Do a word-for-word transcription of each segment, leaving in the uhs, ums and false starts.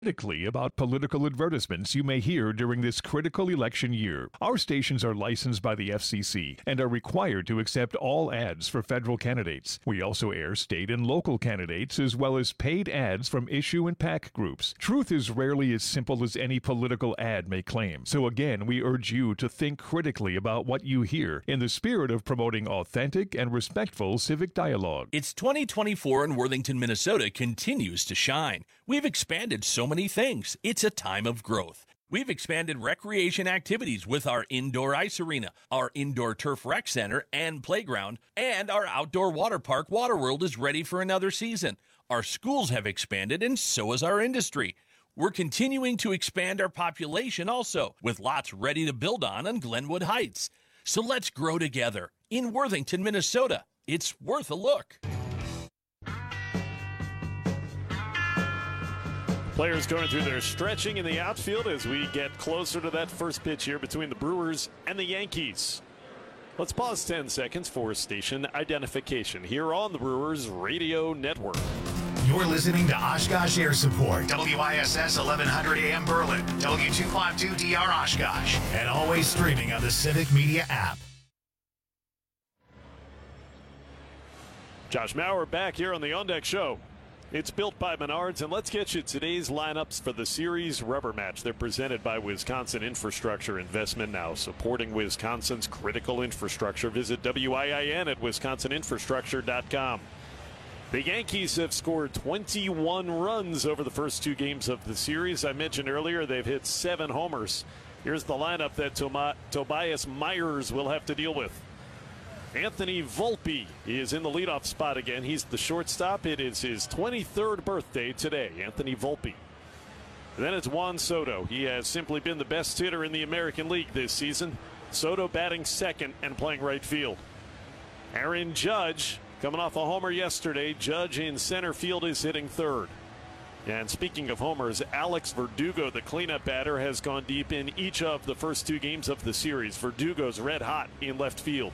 critically about political advertisements you may hear during this critical election year. Our stations are licensed by the F C C and are required to accept all ads for federal candidates. We also air state and local candidates as well as paid ads from issue and PAC groups. Truth is rarely as simple as any political ad may claim. So again, we urge you to think critically about what you hear in the spirit of promoting authentic and respectful civic dialogue. It's twenty twenty-four and Worthington, Minnesota continues to shine. We've expanded so many things. It's a time of growth. We've expanded recreation activities with our indoor ice arena, our indoor turf rec center and playground, and our outdoor water park, Waterworld, is ready for another season. Our schools have expanded, and so has our industry. We're continuing to expand our population also, with lots ready to build on on Glenwood Heights. So let's grow together. In Worthington, Minnesota, it's worth a look. Players going through their stretching in the outfield as we get closer to that first pitch here between the Brewers and the Yankees. Let's pause ten seconds for station identification here on the Brewers Radio Network. You're listening to Oshkosh Air Support, W I S S eleven hundred A M Berlin, W two fifty-two D R Oshkosh, and always streaming on the Civic Media app. Josh Maurer back here on the On Deck Show. It's built by Menards, and let's get you today's lineups for the series rubber match. They're presented by Wisconsin Infrastructure Investment, now supporting Wisconsin's critical infrastructure. Visit W I I N at wisconsin infrastructure dot com. The Yankees have scored twenty-one runs over the first two games of the series. I mentioned earlier they've hit seven homers. Here's the lineup that Tom- Tobias Myers will have to deal with. Anthony Volpe is in the leadoff spot again. He's the shortstop. It is his twenty-third birthday today, Anthony Volpe. Then it's Juan Soto. He has simply been the best hitter in the American League this season. Soto batting second and playing right field. Aaron Judge coming off a homer yesterday. Judge in center field is hitting third. And speaking of homers, Alex Verdugo, the cleanup batter, has gone deep in each of the first two games of the series. Verdugo's red hot in left field.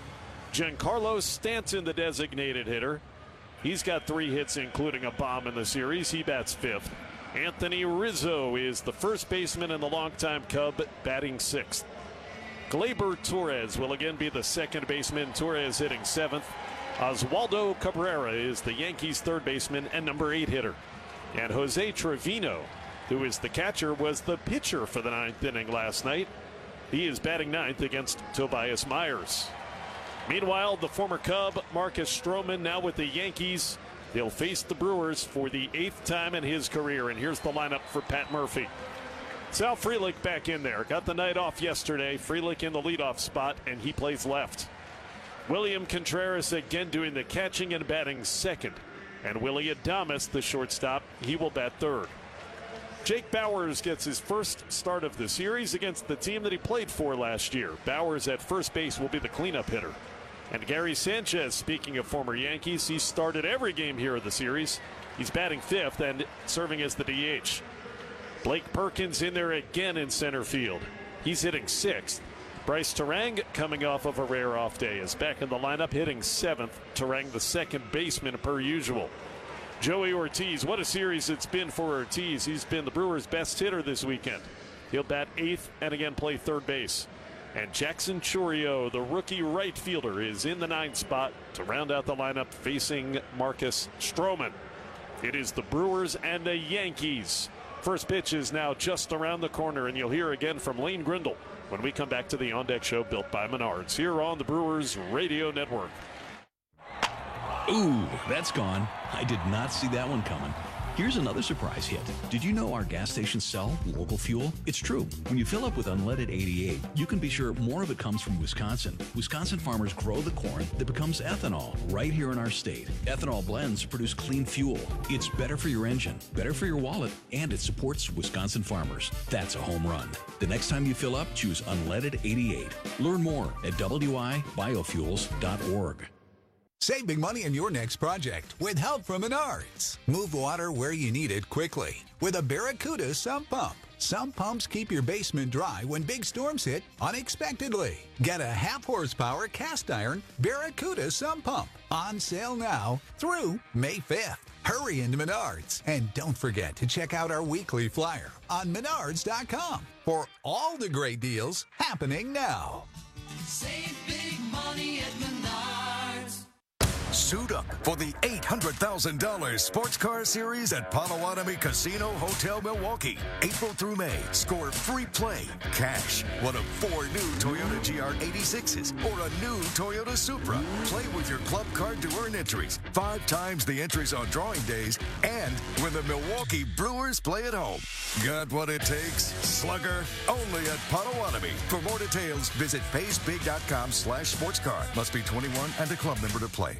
Giancarlo Stanton, the designated hitter. He's got three hits, including a bomb in the series. He bats fifth. Anthony Rizzo is the first baseman and the longtime Cub, batting sixth. Gleyber Torres will again be the second baseman. Torres hitting seventh. Oswaldo Cabrera is the Yankees' third baseman and number eight hitter. And Jose Trevino, who is the catcher, was the pitcher for the ninth inning last night. He is batting ninth against Tobias Myers. Meanwhile, the former Cub, Marcus Stroman, now with the Yankees. They'll face the Brewers for the eighth time in his career. And here's the lineup for Pat Murphy. Sal Frelick back in there. Got the night off yesterday. Frelick in the leadoff spot, and he plays left. William Contreras again doing the catching and batting second. And Willie Adames, the shortstop, he will bat third. Jake Bauers gets his first start of the series against the team that he played for last year. Bauers at first base will be the cleanup hitter. And Gary Sanchez, speaking of former Yankees, he started every game here of the series. He's batting fifth and serving as the D H. Blake Perkins in there again in center field. He's hitting sixth. Bryce Terang, coming off of a rare off day, is back in the lineup, hitting seventh. Terang, the second baseman per usual. Joey Ortiz, what a series it's been for Ortiz. He's been the Brewers' best hitter this weekend. He'll bat eighth and again play third base. And Jackson Chourio, the rookie right fielder, is in the ninth spot to round out the lineup facing Marcus Stroman. It is the Brewers and the Yankees. First pitch is now just around the corner, and you'll hear again from Lane Grindle when we come back to the On Deck Show built by Menards here on the Brewers Radio Network. Ooh, that's gone. I did not see that one coming. Here's another surprise hit. Did you know our gas stations sell local fuel? It's true. When you fill up with unleaded eighty-eight, you can be sure more of it comes from Wisconsin. Wisconsin farmers grow the corn that becomes ethanol right here in our state. Ethanol blends produce clean fuel. It's better for your engine, better for your wallet, and it supports Wisconsin farmers. That's a home run. The next time you fill up, choose unleaded eighty-eight. Learn more at w i biofuels dot org. Save big money on your next project with help from Menards. Move water where you need it quickly with a Barracuda sump pump. Sump pumps keep your basement dry when big storms hit unexpectedly. Get a half horsepower cast iron Barracuda sump pump on sale now through May fifth. Hurry into Menards. And don't forget to check out our weekly flyer on menards dot com for all the great deals happening now. Save big money at Menards. Suit up for the eight hundred thousand dollars Sports Car Series at Potawatomi Casino Hotel Milwaukee. April through May, score free play, cash, one of four new Toyota G R eighty-sixes or a new Toyota Supra. Play with your club card to earn entries, five times the entries on drawing days, and when the Milwaukee Brewers play at home. Got what it takes? Slugger, only at Potawatomi. For more details, visit paysbig.com slash sportscar. Must be twenty-one and a club member to play.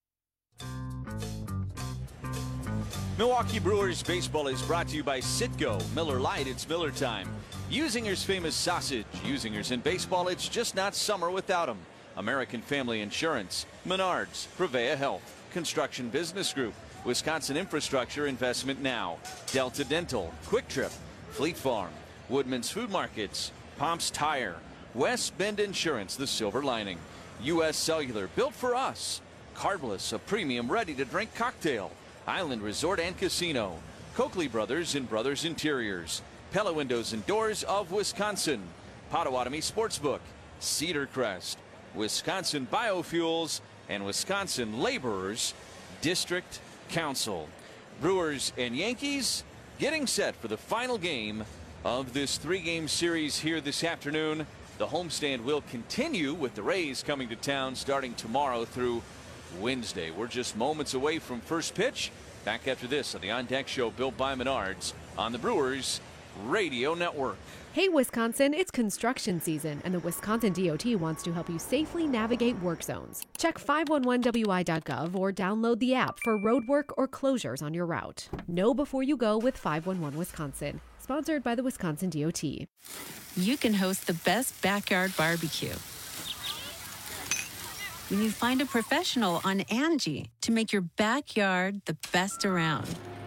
Milwaukee Brewers baseball is brought to you by Citgo. Miller Lite, it's Miller time. Usinger's famous sausage. Usinger's in baseball, it's just not summer without them. American Family Insurance, Menards, Prevea Health, Construction Business Group, Wisconsin Infrastructure Investment Now, Delta Dental, Quick Trip, Fleet Farm, Woodman's Food Markets, Pomps Tire, West Bend Insurance, The Silver Lining, U S Cellular, built for us, Carbless, a premium ready-to-drink cocktail, Island Resort and Casino, Coakley Brothers and Brothers Interiors, Pella Windows and Doors of Wisconsin, Potawatomi Sportsbook, Cedar Crest, Wisconsin Biofuels, and Wisconsin Laborers District Council. Brewers and Yankees getting set for the final game of this three-game series here this afternoon. The homestand will continue with the Rays coming to town starting tomorrow through Wednesday. We're just moments away from first pitch. Back after this on the On Deck Show, built by Menards on the Brewers Radio Network. Hey Wisconsin, it's construction season, and the Wisconsin D O T wants to help you safely navigate work zones. Check five one one W I dot gov or download the app for road work or closures on your route. Know before you go with five one one Wisconsin. Sponsored by the Wisconsin D O T. You can host the best backyard barbecue when you find a professional on Angie to make your backyard the best around.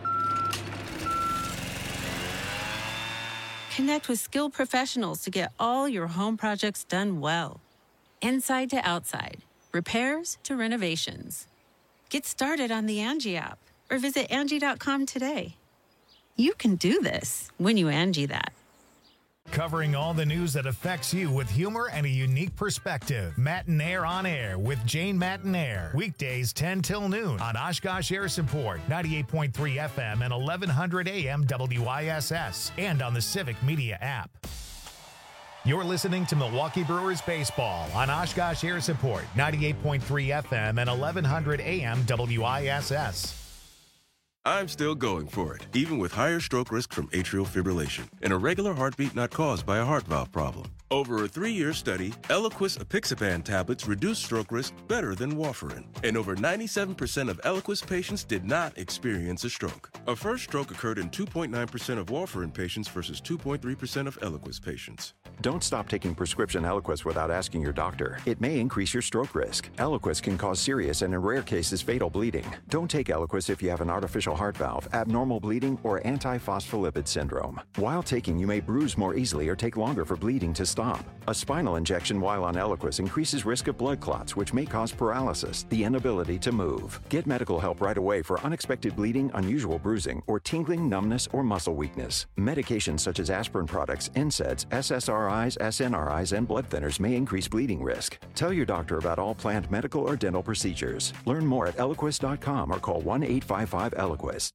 Connect with skilled professionals to get all your home projects done well. Inside to outside, repairs to renovations. Get started on the Angie app or visit Angie dot com today. You can do this when you Angie that. Covering all the news that affects you with humor and a unique perspective. Matinaire on Air with Jane Matinaire. Weekdays ten till noon on Oshkosh Air Support, ninety-eight point three F M and eleven hundred A M W I S S, and on the Civic Media app. You're listening to Milwaukee Brewers Baseball on Oshkosh Air Support, ninety-eight point three F M and eleven hundred A M W I S S. I'm still going for it, even with higher stroke risk from atrial fibrillation, an irregular heartbeat not caused by a heart valve problem. Over a three-year study, Eliquis apixaban tablets reduced stroke risk better than warfarin, and over ninety-seven percent of Eliquis patients did not experience a stroke. A first stroke occurred in two point nine percent of warfarin patients versus two point three percent of Eliquis patients. Don't stop taking prescription Eliquis without asking your doctor. It may increase your stroke risk. Eliquis can cause serious and in rare cases fatal bleeding. Don't take Eliquis if you have an artificial heart valve, abnormal bleeding, or antiphospholipid syndrome. While taking, you may bruise more easily or take longer for bleeding to stop. A spinal injection while on Eliquis increases risk of blood clots, which may cause paralysis, the inability to move. Get medical help right away for unexpected bleeding, unusual bruising, or tingling, numbness, or muscle weakness. Medications such as aspirin products, N SAIDs, S S R Is, S N R Is, and blood thinners may increase bleeding risk. Tell your doctor about all planned medical or dental procedures. Learn more at eliquis dot com or call one eight five five Eliquis.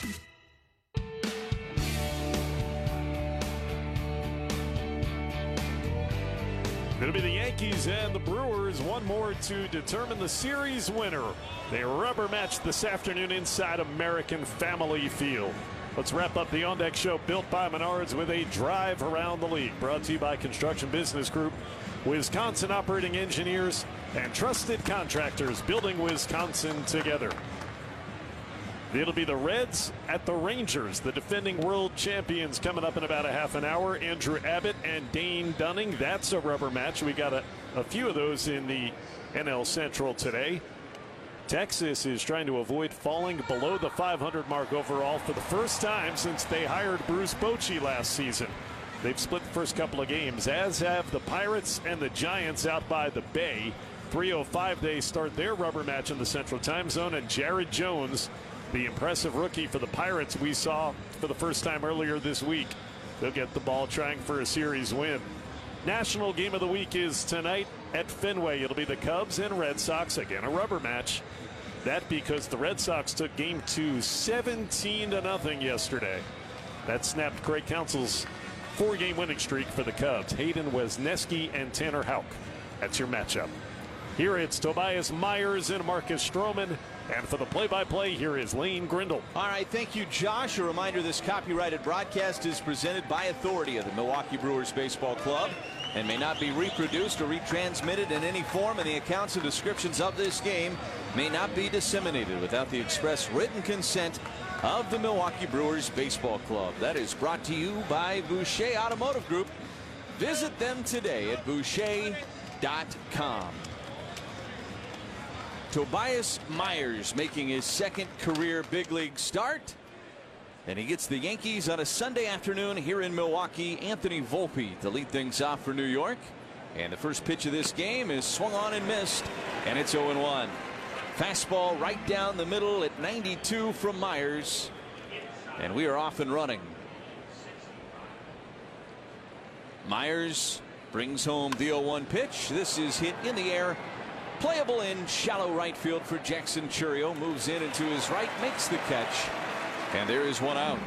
Going to be the Yankees and the Brewers, one more to determine the series winner. They rubber match this afternoon inside American Family Field. Let's wrap up the On Deck Show, built by Menards, with a drive around the league. Brought to you by Construction Business Group, Wisconsin operating engineers, and trusted contractors building Wisconsin together. It'll be the Reds at the Rangers, the defending world champions, coming up in about a half an hour. Andrew Abbott and Dane Dunning. That's a rubber match. We got a, a few of those in the N L Central today. Texas is trying to avoid falling below the five hundred mark overall for the first time since they hired Bruce Bochy last season. They've split the first couple of games, as have the Pirates and the Giants out by the Bay. three oh five they start their rubber match in the Central Time Zone, and Jared Jones the impressive rookie for the Pirates we saw for the first time earlier this week. They'll get the ball trying for a series win. National Game of the Week is tonight at Fenway. It'll be the Cubs and Red Sox, again a rubber match. That because the Red Sox took game two seventeen to nothing yesterday. That snapped Craig Counsell's four-game winning streak for the Cubs. Hayden Wesneski and Tanner Houck. That's your matchup. Here it's Tobias Myers and Marcus Stroman. And for the play-by-play, here is Lane Grindle. All right, thank you, Josh. A reminder, this copyrighted broadcast is presented by authority of the Milwaukee Brewers Baseball Club and may not be reproduced or retransmitted in any form, and the accounts and descriptions of this game may not be disseminated without the express written consent of the Milwaukee Brewers Baseball Club. That is brought to you by Boucher Automotive Group. Visit them today at boucher dot com. Tobias Myers making his second career big league start, and he gets the Yankees on a Sunday afternoon here in Milwaukee. Anthony Volpe to lead things off for New York, and the first pitch of this game is swung on and missed, and it's oh and one. Fastball right down the middle at ninety-two from Myers, and we are off and running. Myers brings home the oh one pitch. This is hit in the air, playable in shallow right field for Jackson Chourio. Moves in into his right, makes the catch, and there is one out.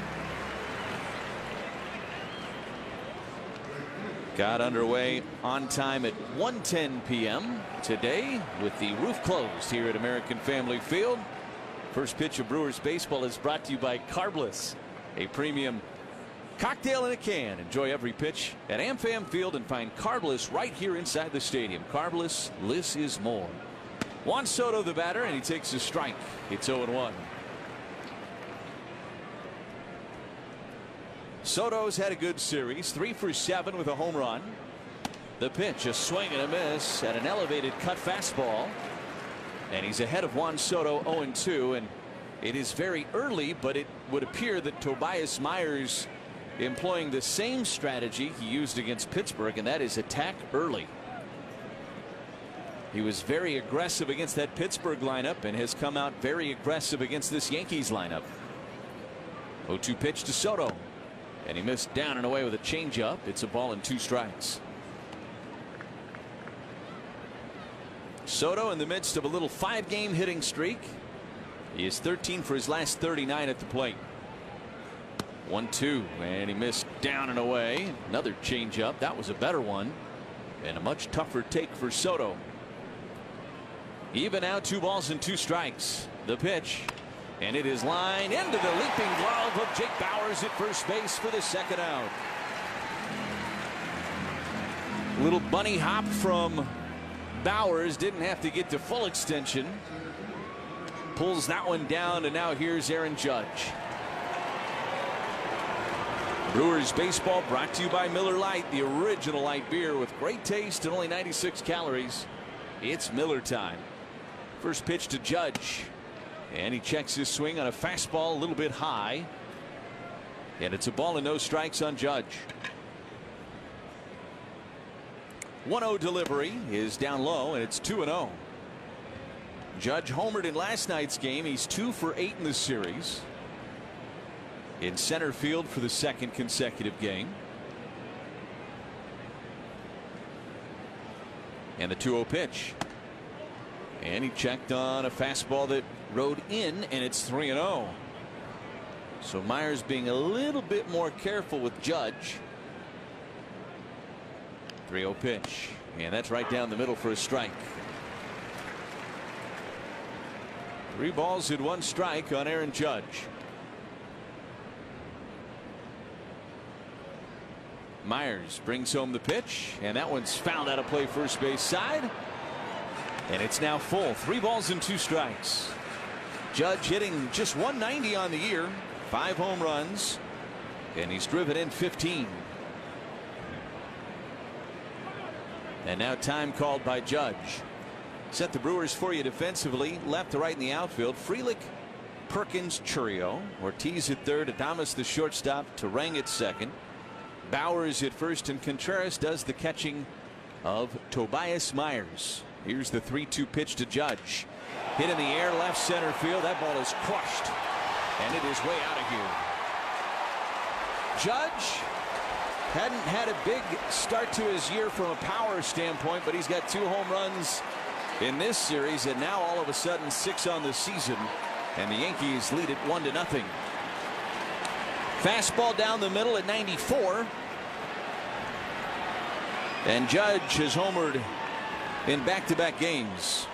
Got underway on time at one ten p m today with the roof closed here at American Family Field. First pitch of Brewers baseball is brought to you by Carbliss, a premium cocktail in a can. Enjoy every pitch at AmFam Field and find Carbliss right here inside the stadium. Carbliss, less is more. Juan Soto the batter, and he takes a strike. It's oh and one. Soto's had a good series, three for seven with a home run. The pitch, a swing and a miss at an elevated cut fastball, and he's ahead of Juan Soto oh and two, and it is very early, but it would appear that Tobias Myers employing the same strategy he used against Pittsburgh, and that is attack early. He was very aggressive against that Pittsburgh lineup and has come out very aggressive against this Yankees lineup. oh two pitch to Soto, and he missed down and away with a changeup. It's a ball and two strikes. Soto in the midst of a little five-game hitting streak. He is thirteen for his last thirty-nine at the plate. one two, and he missed down and away. Another changeup. That was a better one, and a much tougher take for Soto. Even now, two balls and two strikes. The pitch, and it is lined into the leaping glove of Jake Bauers at first base for the second out. Little bunny hop from Bauers, didn't have to get to full extension. Pulls that one down, and now here's Aaron Judge. Brewers baseball brought to you by Miller Lite, the original light beer with great taste and only ninety-six calories. It's Miller time. First pitch to Judge, and he checks his swing on a fastball a little bit high, and it's a ball and no strikes on Judge. one oh delivery is down low, and it's two and oh. Judge homered in last night's game. He's two for eight in the series. In center field for the second consecutive game. And the two oh pitch. And he checked on a fastball that rode in, and it's three and oh. So Myers being a little bit more careful with Judge. three oh pitch, and that's right down the middle for a strike. Three balls and one strike on Aaron Judge. Myers brings home the pitch, and that one's fouled out of play first base side, and it's now full. Three balls and two strikes. Judge hitting just one ninety on the year, five home runs, and he's driven in fifteen. And now time called by Judge. Set the Brewers for you defensively, left to right in the outfield. Frelick, Perkins, Chourio. Ortiz at third, Adames the shortstop, Turang at second. Bauers at first, and Contreras does the catching of Tobias Myers. Here's the three two pitch to Judge. Hit in the air, left center field. That ball is crushed And it is way out of here. Judge hadn't had a big start to his year from a power standpoint, but he's got two home runs in this series, and now all of a sudden six on the season, and the Yankees lead it one to nothing. Fastball down the middle at ninety-four. And Judge has homered in back-to-back games.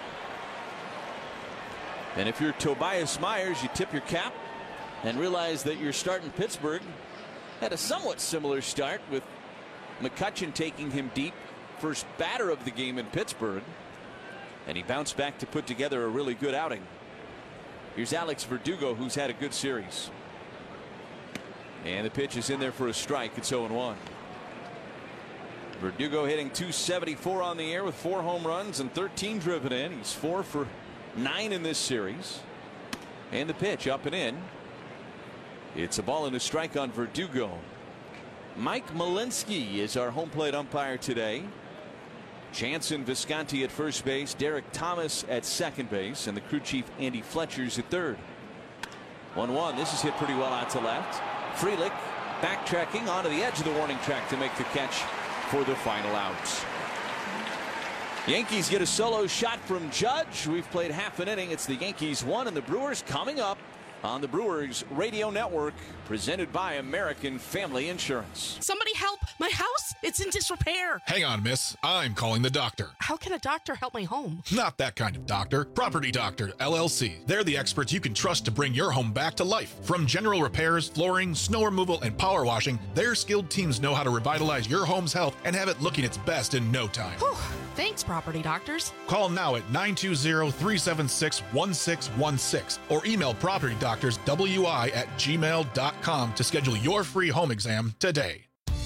And if you're Tobias Myers, you tip your cap and realize that you're starting Pittsburgh had a somewhat similar start, with McCutchen taking him deep, first batter of the game in Pittsburgh, and he bounced back to put together a really good outing. Here's Alex Verdugo, who's had a good series. And the pitch is in there for a strike. It's oh and one. Verdugo hitting two seventy-four on the air with four home runs and thirteen driven in. He's four for nine in this series. And the pitch up and in. It's a ball and a strike on Verdugo. Mike Malinsky is our home plate umpire today. Jansen Visconti at first base, Derek Thomas at second base, and the crew chief Andy Fletcher's at third. one one. This is hit pretty well out to left. Frelick backtracking onto the edge of the warning track to make the catch for the final out. Yankees get a solo shot from Judge. We've played half an inning. It's the Yankees one and the Brewers coming up on the Brewers Radio Network, presented by American Family Insurance. Somebody help! My house, it's in disrepair. Hang on, miss. I'm calling the doctor. How can a doctor help my home? Not that kind of doctor. Property Doctor, L L C. They're the experts you can trust to bring your home back to life. From general repairs, flooring, snow removal, and power washing, their skilled teams know how to revitalize your home's health and have it looking its best in no time. Whew. Thanks, Property Doctors. Call now at nine two zero, three seven six, one six one six or email Property Doctors W I at gmail dot com to schedule your free home exam today.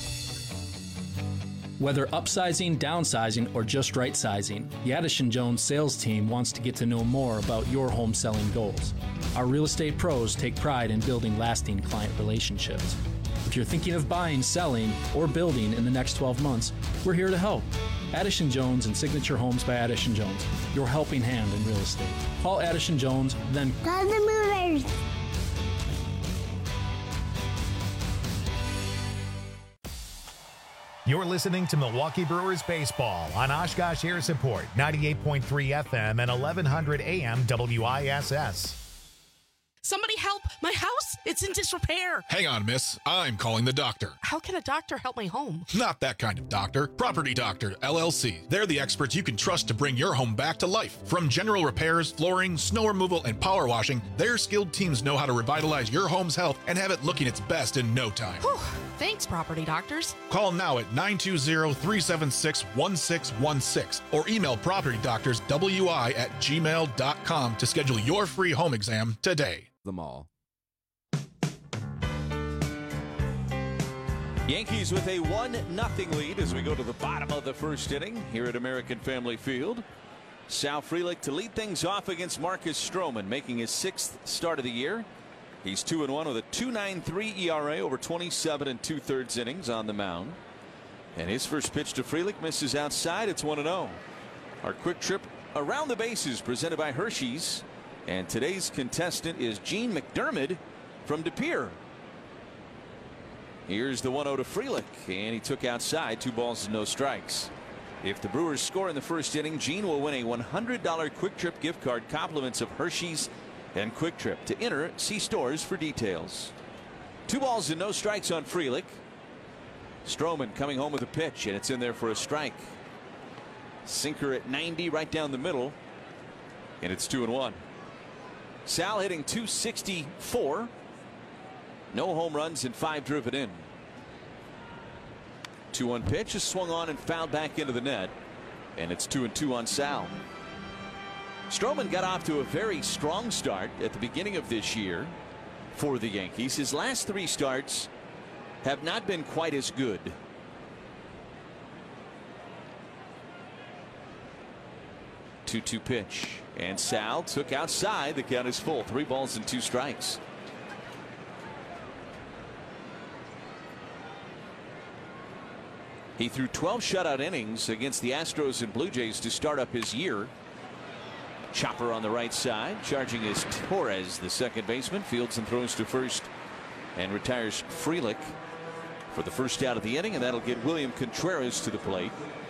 Whether upsizing, downsizing, or just right sizing, the Addison Jones sales team wants to get to know more about your home selling goals. Our real estate pros take pride in building lasting client relationships. If you're thinking of buying, selling, or building in the next twelve months, we're here to help. Addison Jones and Signature Homes by Addison Jones, your helping hand in real estate. Call Addison Jones, then call the movers. You're listening to Milwaukee Brewers Baseball on Oshkosh Air Support, ninety-eight point three F M and eleven hundred A M W I S S. Somebody help! My house, it's in disrepair. Hang on, miss. I'm calling the doctor. How can a doctor help my home? Not that kind of doctor. Property Doctor, L L C. They're the experts you can trust to bring your home back to life. From general repairs, flooring, snow removal, and power washing, their skilled teams know how to revitalize your home's health and have it looking its best in no time. Whew. Thanks, Property Doctors. Call now at nine two zero, three seven six, one six one six or email Property Doctors W I at gmail dot com to schedule your free home exam today. The mall. Yankees with a one nothing lead as we go to the bottom of the first inning here at American Family Field. Sal Frelick to lead things off against Marcus Stroman, making his sixth start of the year. He's two and one with a two point nine three E R A over twenty-seven and two thirds innings on the mound. And his first pitch to Frelick misses outside. It's one and oh. Our quick trip around the bases presented by Hershey's. And today's contestant is Gene McDermott from De Pere. Here's the one oh to Frelick, and he took outside, two balls and no strikes. If the Brewers score in the first inning, Gene will win a one hundred dollar Quick Trip gift card, compliments of Hershey's and Quick Trip. To enter, see stores for details. Two balls and no strikes on Frelick. Stroman coming home with a pitch, and it's in there for a strike. Sinker at ninety right down the middle, and it's two and one. Sal hitting two sixty-four. No home runs and five driven in. two one pitch is swung on and fouled back into the net. And it's two and two on Sal. Stroman got off to a very strong start at the beginning of this year for the Yankees. His last three starts have not been quite as good. two two pitch. And Sal took outside. The count is full. Three balls and two strikes. He threw twelve shutout innings against the Astros and Blue Jays to start up his year. Chopper on the right side. Charging is Torres, the second baseman. Fields and throws to first and retires Frelick for the first out of the inning, and that'll get William Contreras to the plate.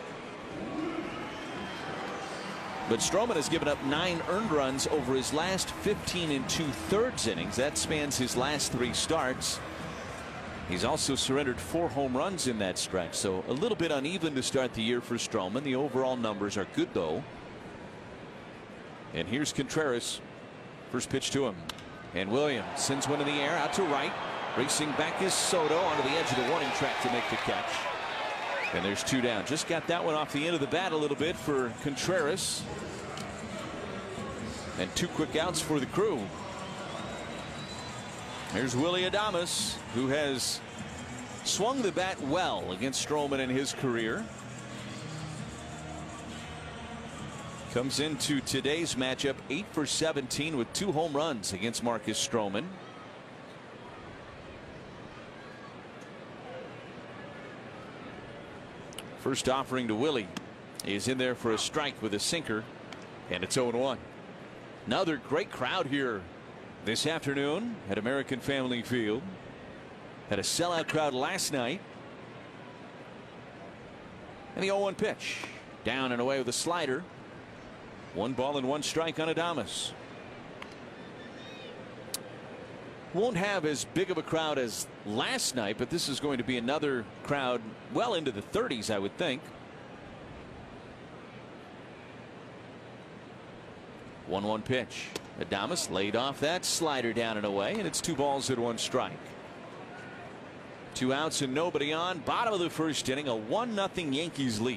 But Stroman has given up nine earned runs over his last fifteen and two-thirds innings. That spans his last three starts. He's also surrendered four home runs in that stretch, so a little bit uneven to start the year for Stroman. The overall numbers are good, though. And here's Contreras. First pitch to him. And Williams sends one in the air out to right. Racing back is Soto onto the edge of the warning track to make the catch. And there's two down. Just got that one off the end of the bat a little bit for Contreras. And two quick outs for the Crew. Here's Willy Adames, who has swung the bat well against Stroman in his career. Comes into today's matchup eight for seventeen with two home runs against Marcus Stroman. First offering to Willie. He's in there for a strike with a sinker, and it's oh one. Another great crowd here this afternoon at American Family Field. Had a sellout crowd last night. And the oh one pitch. Down and away with a slider. One ball and one strike on Adames. Won't have as big of a crowd as last night, but this is going to be another crowd well into the thirties, I would think. one one pitch. Adames laid off that slider down and away, and it's two balls and one strike. Two outs and nobody on. Bottom of the first inning, a one nothing Yankees lead.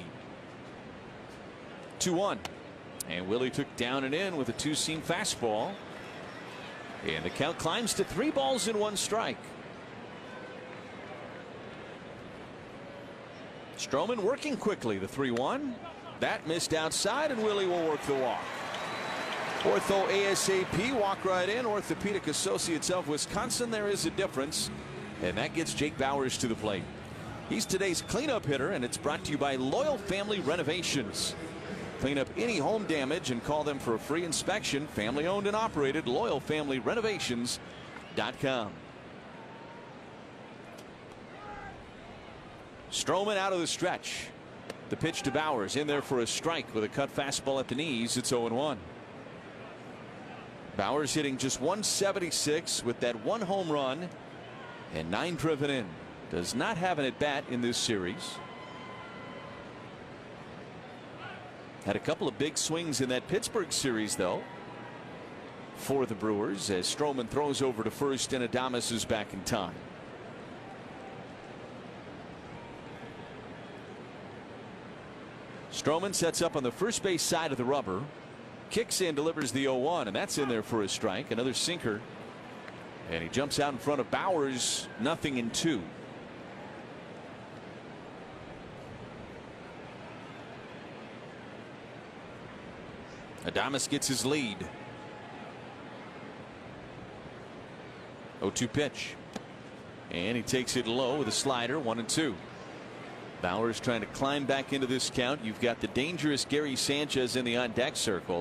two one. And Willie took down and in with a two-seam fastball. And the count climbs to three balls and one strike. Stroman working quickly, the three one. That missed outside, and Willie will work the walk. Ortho ASAP, walk right in. Orthopedic Associates of Wisconsin. There is a difference, and that gets Jake Bauers to the plate. He's today's cleanup hitter, and it's brought to you by Loyal Family Renovations. Clean up any home damage and call them for a free inspection. Family owned and operated. Loyal Family Renovations dot com. Stroman out of the stretch. The pitch to Bauers, in there for a strike with a cut fastball at the knees. It's oh one. Bauers hitting just one seventy-six with that one home run and nine driven in. Does not have an at bat in this series. Had a couple of big swings in that Pittsburgh series, though, for the Brewers, as Stroman throws over to first and Adames is back in time. Stroman sets up on the first base side of the rubber, kicks in, delivers the oh one, and that's in there for a strike. Another sinker, and he jumps out in front of Bauers. Nothing in two. Adames gets his lead. oh two pitch. And he takes it low with a slider, one and two. Bauers trying to climb back into this count. You've got the dangerous Gary Sanchez in the on deck circle.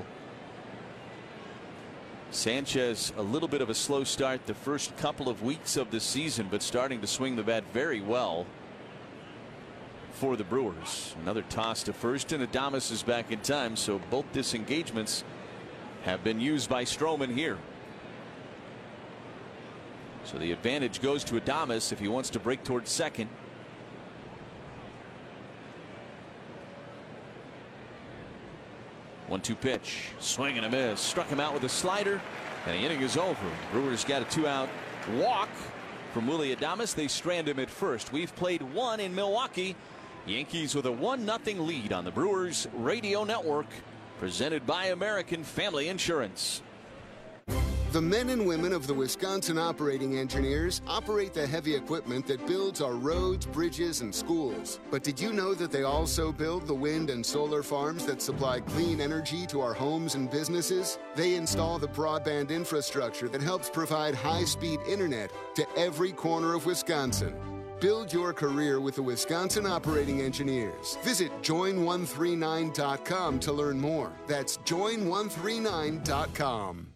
Sanchez, a little bit of a slow start the first couple of weeks of the season, but starting to swing the bat very well for the Brewers. Another toss to first, and Adames is back in time, so both disengagements have been used by Stroman here. So the advantage goes to Adames if he wants to break towards second. one two pitch, swing and a miss, struck him out with a slider, and the inning is over. Brewers got a two out walk from Willy Adames. They strand him at first. We've played one in Milwaukee. Yankees with a one nothing lead on the Brewers Radio Network, presented by American Family Insurance. The men and women of the Wisconsin Operating Engineers operate the heavy equipment that builds our roads, bridges, and schools. But did you know that they also build the wind and solar farms that supply clean energy to our homes and businesses? They install the broadband infrastructure that helps provide high-speed internet to every corner of Wisconsin. Build your career with the Wisconsin Operating Engineers. Visit join one three nine dot com to learn more. That's join one three nine dot com.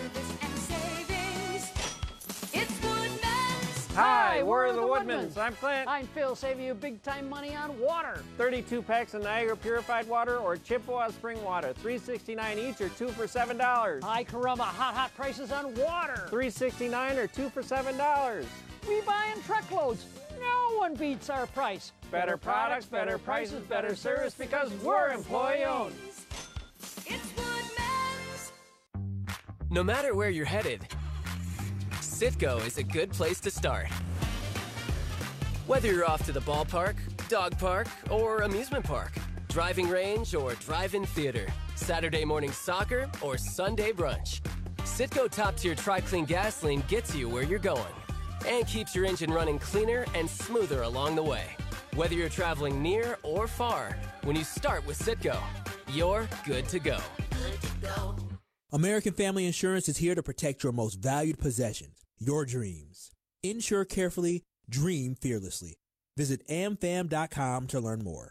Hi, we're the Woodmans. I'm Clint. I'm Phil, saving you big time money on water. thirty-two packs of Niagara Purified Water or Chippewa Spring Water. three sixty-nine each or two for seven dollars. Hi, Caramba, hot, hot prices on water. three sixty-nine or two for seven dollars. We buy in truckloads. No one beats our price. Better products, better prices, better service because we're employee owned. It's Woodman's. No matter where you're headed, Citgo is a good place to start. Whether you're off to the ballpark, dog park, or amusement park, driving range or drive-in theater, Saturday morning soccer or Sunday brunch, Citgo top-tier Tri-Clean gasoline gets you where you're going and keeps your engine running cleaner and smoother along the way. Whether you're traveling near or far, when you start with Citgo, you're good to go. Good to go. American Family Insurance is here to protect your most valued possessions, your dreams. Insure carefully, dream fearlessly. Visit a m fam dot com to learn more.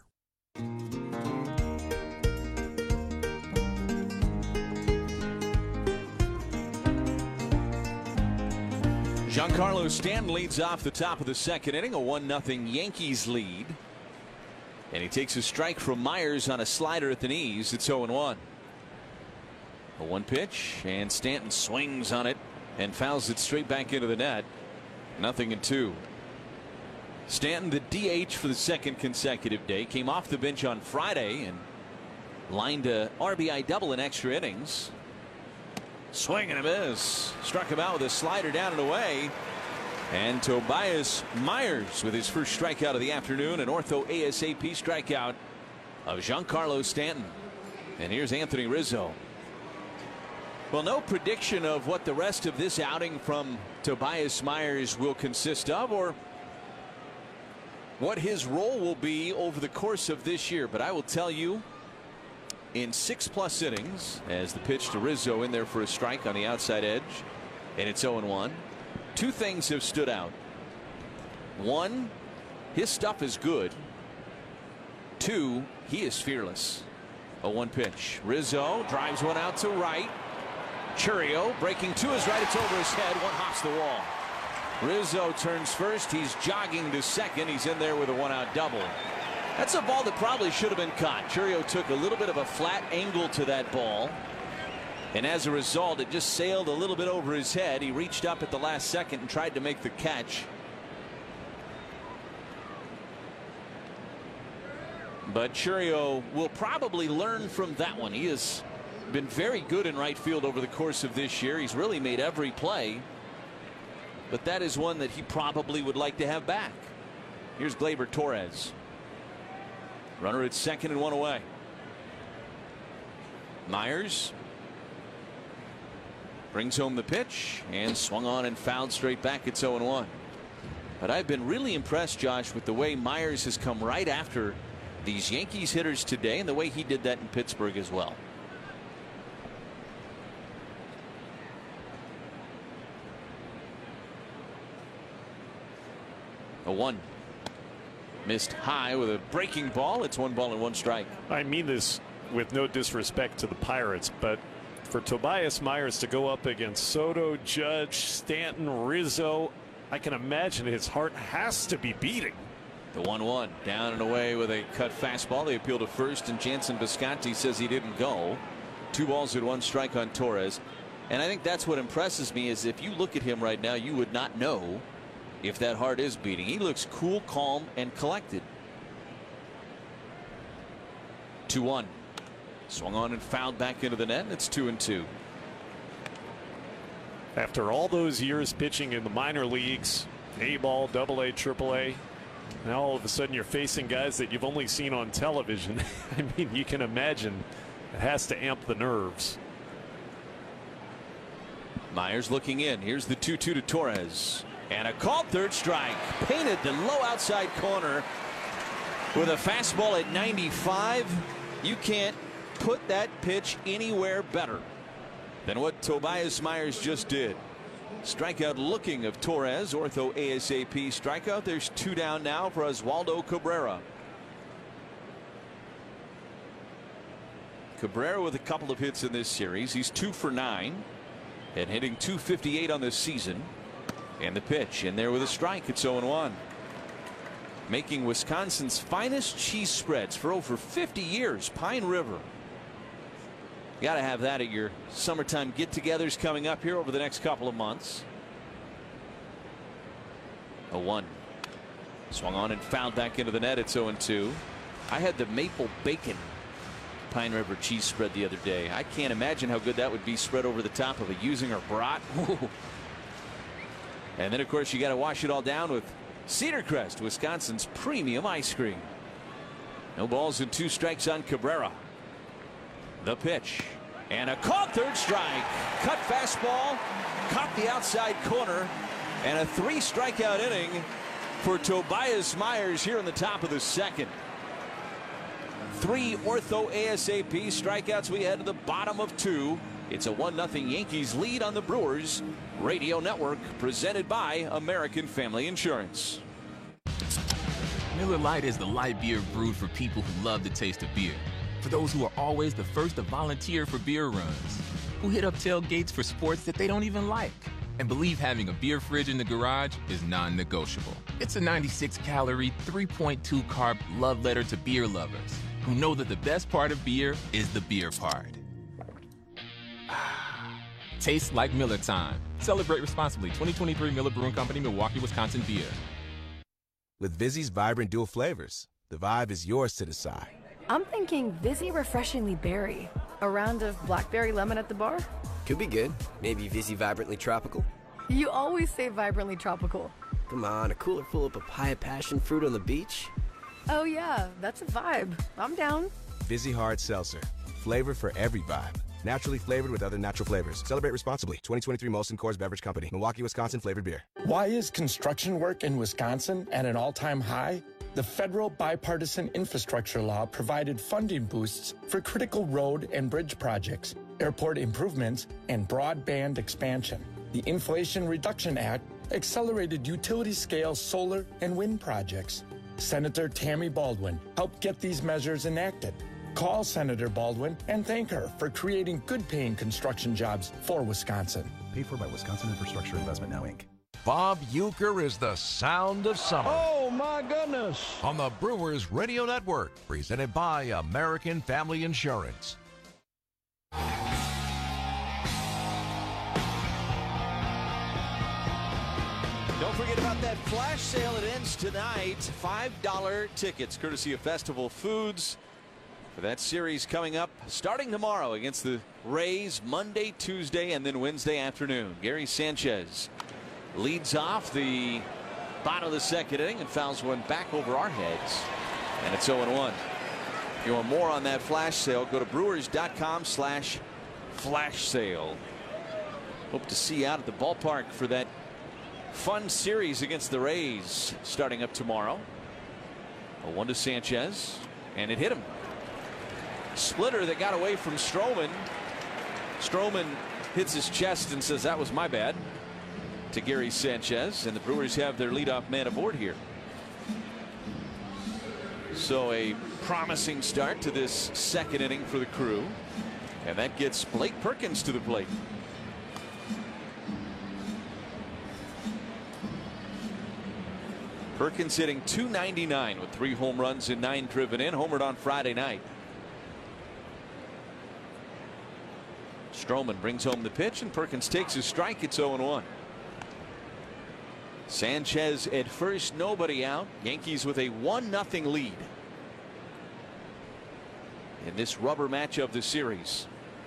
Giancarlo Stanton leads off the top of the second inning, a one nothing Yankees lead. And he takes a strike from Myers on a slider at the knees. It's oh and one. A one pitch, and Stanton swings on it and fouls it straight back into the net. Nothing in two. Stanton, the D H for the second consecutive day, came off the bench on Friday and lined a R B I double in extra innings. Swing and a miss. Struck him out with a slider down and away. And Tobias Myers with his first strikeout of the afternoon, an ortho ASAP strikeout of Giancarlo Stanton. And here's Anthony Rizzo. Well, no prediction of what the rest of this outing from Tobias Myers will consist of or what his role will be over the course of this year. But I will tell you, in six plus innings, as the pitch to Rizzo in there for a strike on the outside edge, and it's oh and one, two things have stood out. One, his stuff is good. Two, he is fearless. A one pitch. Rizzo drives one out to right. Churio breaking to his right. It's over his head. One hops the wall. Rizzo turns first. He's jogging to second. He's in there with a one out double. That's a ball that probably should have been caught. Churio took a little bit of a flat angle to that ball, and as a result it just sailed a little bit over his head. He reached up at the last second and tried to make the catch, but Churio will probably learn from that one. He has been very good in right field over the course of this year. He's really made every play, but that is one that he probably would like to have back. Here's Gleyber Torres. Runner at second and one away. Myers brings home the pitch and swung on and fouled straight back. It's oh and one. But I've been really impressed, Josh, with the way Myers has come right after these Yankees hitters today and the way he did that in Pittsburgh as well. A one. Missed high with a breaking ball. It's one ball and one strike. I mean this with no disrespect to the Pirates, but for Tobias Myers to go up against Soto, Judge, Stanton, Rizzo, I can imagine his heart has to be beating. The one one down and away with a cut fastball. They appeal to first, and Jansen Bisconti says he didn't go. Two balls and one strike on Torres. And I think that's what impresses me is if you look at him right now, you would not know if that heart is beating. He looks cool, calm, and collected. two one. Swung on and fouled back into the net. And it's two and two. After all those years pitching in the minor leagues, A-ball, double A, triple A, now all of a sudden you're facing guys that you've only seen on television. I mean, you can imagine it has to amp the nerves. Myers looking in. Here's the two two to Torres. And a called third strike. Painted the low outside corner with a fastball at ninety-five. You can't put that pitch anywhere better than what Tobias Myers just did. Strikeout looking of Torres. Ortho ASAP strikeout. There's two down now for Oswaldo Cabrera. Cabrera with a couple of hits in this series. He's two for nine and hitting two fifty-eight on this season. And the pitch in there with a strike. It's oh and one. Making Wisconsin's finest cheese spreads for over fifty years. Pine River. Got to have that at your summertime get-togethers coming up here over the next couple of months. oh one. Swung on and fouled back into the net. It's oh and two. I had the maple bacon Pine River cheese spread the other day. I can't imagine how good that would be spread over the top of a Usinger brat. And then, of course, you got to wash it all down with Cedar Crest, Wisconsin's premium ice cream. No balls and two strikes on Cabrera. The pitch and a called third strike. Cut fastball, caught the outside corner, and a three strikeout inning for Tobias Myers here in the top of the second. Three Ortho ASAP strikeouts. We head to the bottom of two. It's a one nothing Yankees lead on the Brewers Radio Network, presented by American Family Insurance. Miller Lite is the light beer brewed for people who love the taste of beer. For those who are always the first to volunteer for beer runs, who hit up tailgates for sports that they don't even like, and believe having a beer fridge in the garage is non-negotiable. It's a ninety-six calorie, three point two carb love letter to beer lovers who know that the best part of beer is the beer part. Tastes like Miller time. Celebrate responsibly. twenty twenty-three Miller Brewing Company, Milwaukee, Wisconsin beer. With Vizzy's vibrant dual flavors, the vibe is yours to decide. I'm thinking Vizzy Refreshingly Berry. A round of blackberry lemon at the bar? Could be good. Maybe Vizzy Vibrantly Tropical. You always say vibrantly tropical. Come on, a cooler full of papaya passion fruit on the beach? Oh yeah, that's a vibe. I'm down. Vizzy Hard Seltzer. Flavor for every vibe. Naturally flavored with other natural flavors. Celebrate responsibly. twenty twenty-three Molson Coors Beverage Company. Milwaukee, Wisconsin flavored beer. Why is construction work in Wisconsin at an all-time high? The federal bipartisan infrastructure law provided funding boosts for critical road and bridge projects, airport improvements, and broadband expansion. The Inflation Reduction Act accelerated utility-scale solar and wind projects. Senator Tammy Baldwin helped get these measures enacted. Call Senator Baldwin and thank her for creating good-paying construction jobs for Wisconsin. Paid for by Wisconsin Infrastructure Investment Now, Incorporated. Bob Uecker is the sound of summer. Oh, my goodness. On the Brewers Radio Network, presented by American Family Insurance. Don't forget about that flash sale. It ends tonight. five dollar tickets, courtesy of Festival Foods. For that series coming up starting tomorrow against the Rays, Monday, Tuesday, and then Wednesday afternoon. Gary Sanchez leads off the bottom of the second inning and fouls one back over our heads. And it's oh and one. If you want more on that flash sale, go to brewers.com slash flash sale. Hope to see you out at the ballpark for that fun series against the Rays starting up tomorrow. A one to Sanchez, and it hit him. Splitter that got away from Stroman. Stroman hits his chest and says, that was my bad, to Gary Sanchez, and the Brewers have their leadoff man aboard here. So a promising start to this second inning for the Crew, and that gets Blake Perkins to the plate. Perkins hitting two ninety-nine with three home runs and nine driven in. Homered on Friday night. Stroman brings home the pitch, and Perkins takes his strike. It's oh and one. Sanchez at first, nobody out. Yankees with a one nothing lead in this rubber match of the series.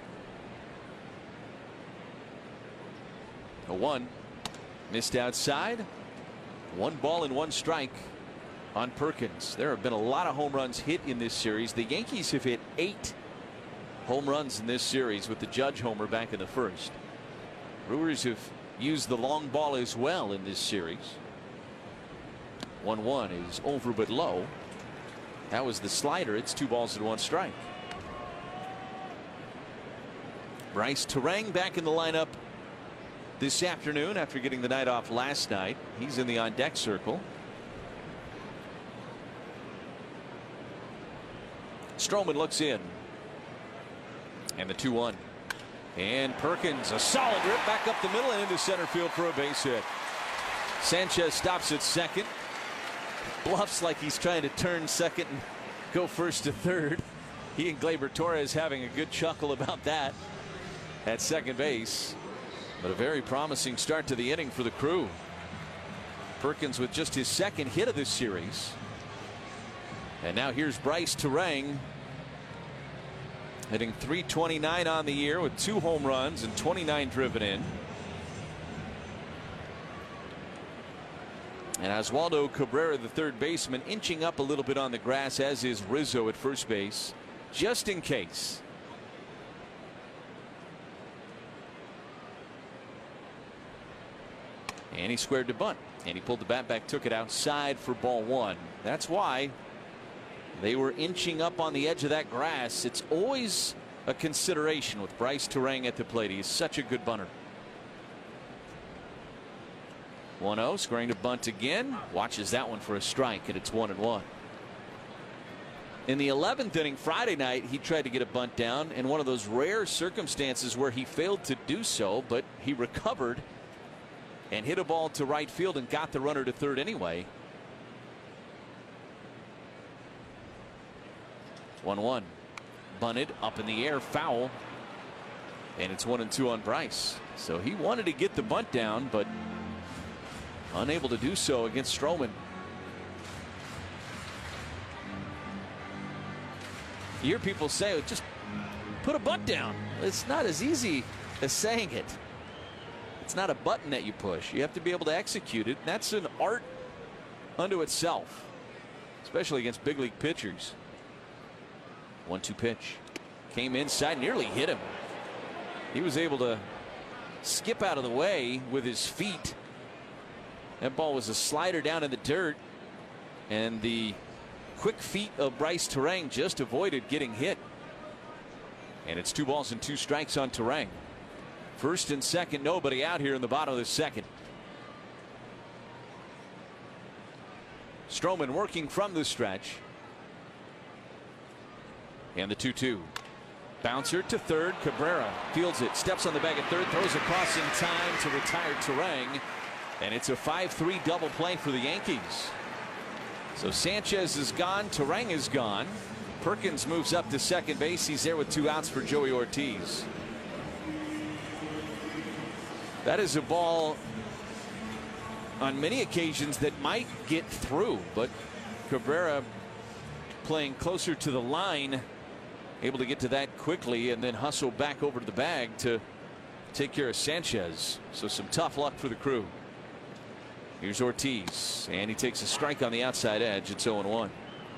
A one missed outside. One ball and one strike on Perkins. There have been a lot of home runs hit in this series. The Yankees have hit eight home runs in this series with the Judge homer back in the first. Brewers have used the long ball as well in this series. one one is over but low. That was the slider. It's two balls and one strike. Bryce Turang back in the lineup this afternoon after getting the night off last night. He's in the on deck circle. Stroman looks in. And the two one. And Perkins, a solid rip back up the middle and into center field for a base hit. Sanchez stops at second. Bluffs like he's trying to turn second and go first to third. He and Gleyber Torres having a good chuckle about that at second base. But a very promising start to the inning for the Crew. Perkins with just his second hit of this series. And now here's Bryce Turang, hitting three twenty-nine on the year with two home runs and twenty-nine driven in. And Oswaldo Cabrera, the third baseman, inching up a little bit on the grass, as is Rizzo at first base, just in case. And he squared to bunt, and he pulled the bat back, took it outside for ball one. That's why they were inching up on the edge of that grass. It's always a consideration with Bryce Turang at the plate. He's such a good bunter. one oh, squaring to bunt again. Watches that one for a strike, and it's one and one. In the eleventh inning Friday night, he tried to get a bunt down in one of those rare circumstances where he failed to do so, but he recovered and hit a ball to right field and got the runner to third anyway. one one. Bunted up in the air, foul. And it's one and two on Bryce. So he wanted to get the bunt down, but unable to do so against Stroman. You hear people say, just put a bunt down. It's not as easy as saying it. It's not a button that you push. You have to be able to execute it. That's an art unto itself, especially against big league pitchers. one two pitch. Came inside, nearly hit him. He was able to skip out of the way with his feet. That ball was a slider down in the dirt, and the quick feet of Bryce Turang just avoided getting hit. And it's two balls and two strikes on Turang. First and second, nobody out here in the bottom of the second. Stroman working from the stretch. And the two two. Bouncer to third. Cabrera fields it, steps on the bag at third, throws across in time to retire Turang. And it's a five three double play for the Yankees. So Sanchez is gone, Turang is gone. Perkins moves up to second base. He's there with two outs for Joey Ortiz. That is a ball on many occasions that might get through, but Cabrera playing closer to the line, able to get to that quickly and then hustle back over to the bag to take care of Sanchez. So some tough luck for the Crew. Here's Ortiz, and he takes a strike on the outside edge. It's oh and one.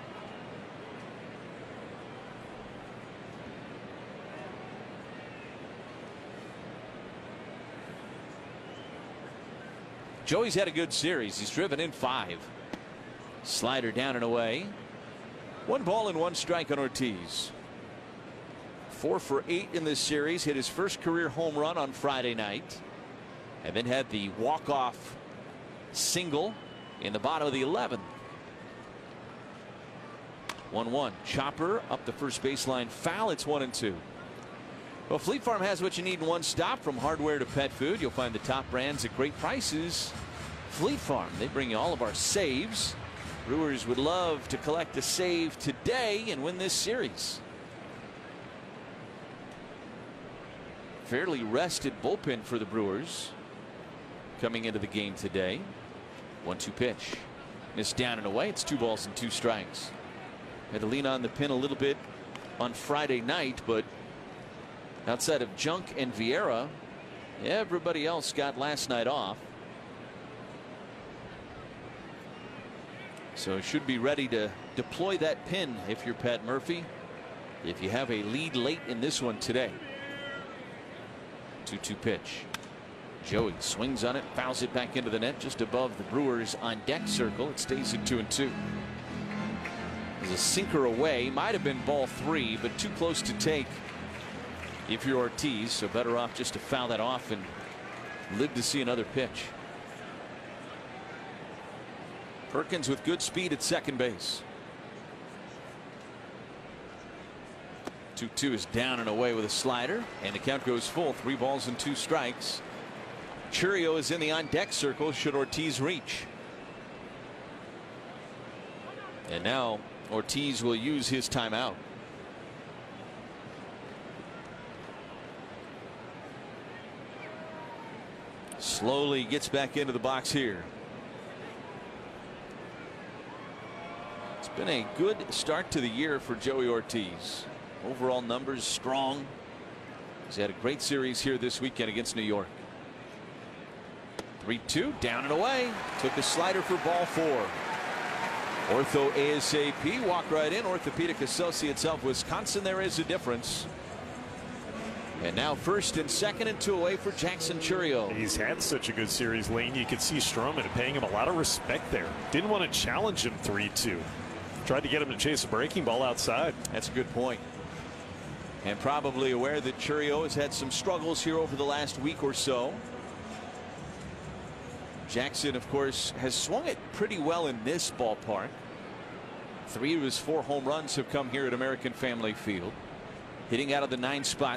Joey's had a good series. He's driven in five. Slider down and away. One ball and one strike on Ortiz. Four for eight in this series. Hit his first career home run on Friday night, and then had the walk-off single in the bottom of the eleventh. one one. Chopper up the first baseline, foul. It's one and two. Well, Fleet Farm has what you need in one stop. From hardware to pet food, you'll find the top brands at great prices. Fleet Farm, they bring you all of our saves. Brewers would love to collect a save today and win this series. Fairly rested bullpen for the Brewers coming into the game today. one two pitch. Missed down and away. It's two balls and two strikes. Had to lean on the pin a little bit on Friday night, but outside of Junk and Vieira, everybody else got last night off. So should be ready to deploy that pin if you're Pat Murphy, if you have a lead late in this one today. two two pitch. Joey swings on it, fouls it back into the net just above the Brewers on deck circle. It stays at two and two. There's a sinker away, might have been ball three, but too close to take if you're Ortiz, so better off just to foul that off and live to see another pitch. Perkins with good speed at second base. two two is down and away with a slider, and the count goes full. Three balls and two strikes. Chourio is in the on deck circle should Ortiz reach. And now Ortiz will use his timeout. Slowly gets back into the box here. It's been a good start to the year for Joey Ortiz. Overall numbers strong. He's had a great series here this weekend against New York. three two down and away. Took a slider for ball four. Ortho ASAP walk right in. Orthopedic Associates of Wisconsin. There is a difference. And now first and second and two away for Jackson Chourio. He's had such a good series, Lane. You could see Stroman paying him a lot of respect there. Didn't want to challenge him three two. Tried to get him to chase a breaking ball outside. That's a good point. And probably aware that Chourio has had some struggles here over the last week or so. Jackson, of course, has swung it pretty well in this ballpark. Three of his four home runs have come here at American Family Field. Hitting out of the nine spot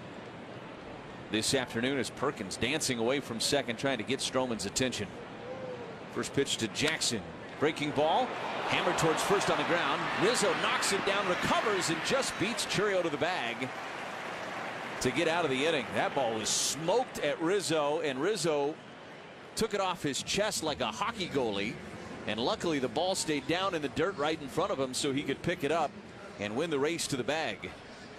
this afternoon as Perkins dancing away from second, trying to get Stroman's attention. First pitch to Jackson. Breaking ball. Hammered towards first on the ground. Rizzo knocks it down, recovers, and just beats Chourio to the bag to get out of the inning. That ball was smoked at Rizzo, and Rizzo took it off his chest like a hockey goalie. And luckily the ball stayed down in the dirt right in front of him so he could pick it up and win the race to the bag.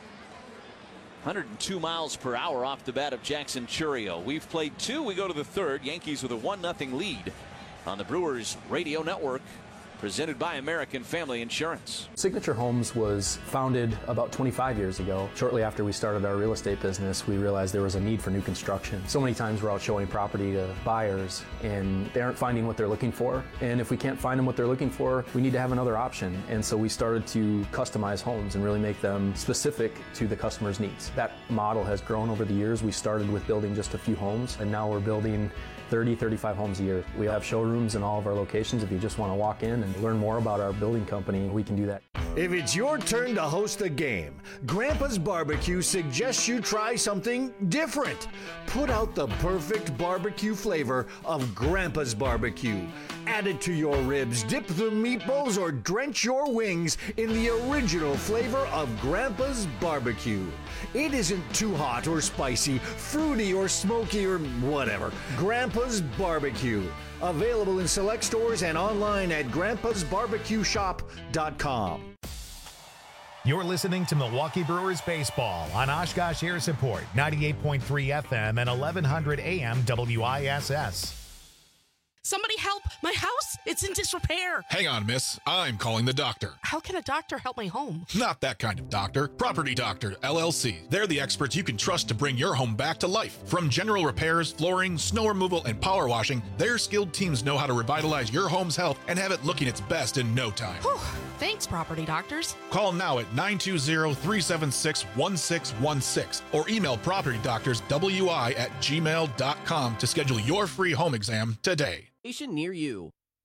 one hundred two miles per hour off the bat of Jackson Chourio. We've played two. We go to the third. Yankees with a one nothing lead on the Brewers Radio Network, presented by American Family Insurance. Signature Homes was founded about twenty-five years ago. Shortly after we started our real estate business, we realized there was a need for new construction. So many times we're out showing property to buyers and they aren't finding what they're looking for. And if we can't find them what they're looking for, we need to have another option. And so we started to customize homes and really make them specific to the customer's needs. That model has grown over the years. We started with building just a few homes, and now we're building thirty, thirty-five homes a year. We have showrooms in all of our locations. If you just want to walk in and learn more about our building company, we can do that. If it's your turn to host a game, Grandpa's Barbecue suggests you try something different. Put out the perfect barbecue flavor of Grandpa's Barbecue. Add it to your ribs, dip the meatballs, or drench your wings in the original flavor of Grandpa's Barbecue. It isn't too hot or spicy, fruity or smoky or whatever. Grandpa's Barbecue. Available in select stores and online at grandpas barbecue shop dot com. You're listening to Milwaukee Brewers baseball on Oshkosh Air Support, ninety-eight point three F M and eleven hundred A M W I S S. Somebody help! My house! It's in disrepair! Hang on, miss. I'm calling the doctor. How can a doctor help my home? Not that kind of doctor. Property Doctor, L L C. They're the experts you can trust to bring your home back to life. From general repairs, flooring, snow removal, and power washing, their skilled teams know how to revitalize your home's health and have it looking its best in no time. Whew. Thanks, Property Doctors. Call now at nine two zero, three seven six, one six one six or email propertydoctorswi at gmail dot com to schedule your free home exam today. Station near you.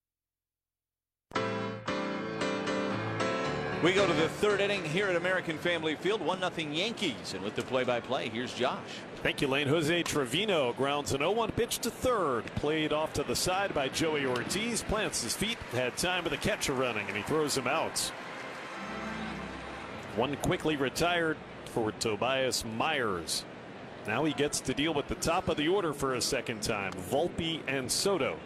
We go to the third inning here at American Family Field. one nothing Yankees. And with the play-by-play, here's Josh. Thank you, Lane. Jose Trevino grounds an oh one pitch to third. Played off to the side by Joey Ortiz. Plants his feet. Had time with the catcher running, and he throws him out. One quickly retired for Tobias Myers. Now he gets to deal with the top of the order for a second time. Volpe and Soto.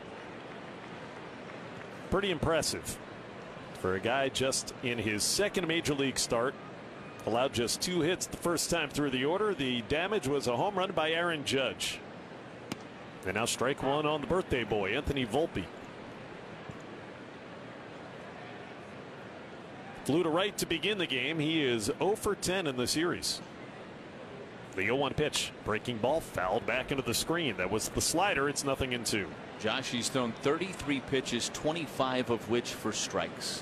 Pretty impressive for a guy just in his second major league start. Allowed just two hits the first time through the order. The damage was a home run by Aaron Judge. And now strike one on the birthday boy, Anthony Volpe. Flew to right to begin the game. He is oh for ten in the series. The oh one pitch, breaking ball, fouled back into the screen. That was the slider. It's nothing in two. Josh, he's thrown thirty-three pitches, twenty-five of which for strikes.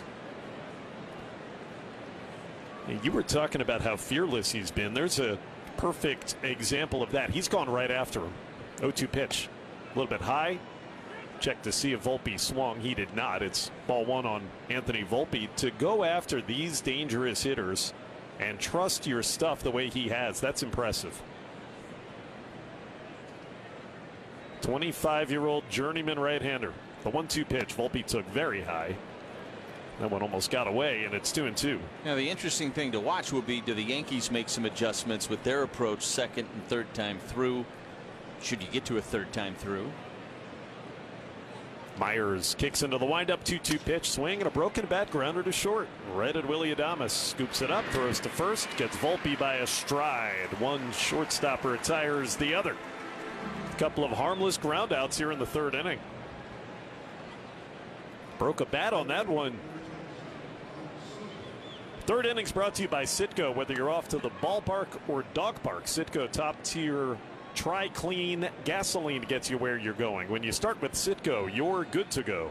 You were talking about how fearless he's been. There's a perfect example of that. He's gone right after him. oh two pitch. A little bit high. Check to see if Volpe swung. He did not. It's ball one on Anthony Volpe. To go after these dangerous hitters and trust your stuff the way he has, that's impressive. twenty-five-year-old journeyman right-hander. The one two pitch Volpe took very high. That one almost got away, and it's two and two. Now, the interesting thing to watch will be, do the Yankees make some adjustments with their approach second and third time through? Should you get to a third time through? Myers kicks into the windup, two two pitch swing, and a broken bat grounder to short. Right-handed Willy Adames scoops it up, throws to first, gets Volpe by a stride. One shortstopper retires the other. A couple of harmless groundouts here in the third inning. Broke a bat on that one. Third inning's brought to you by Citgo. Whether you're off to the ballpark or dog park, Citgo top tier Tri-Clean gasoline gets you where you're going. When you start with Citgo, you're good to go.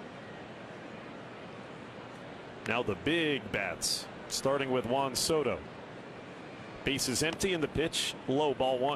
Now the big bats, starting with Juan Soto. Base is empty and the pitch low, ball one.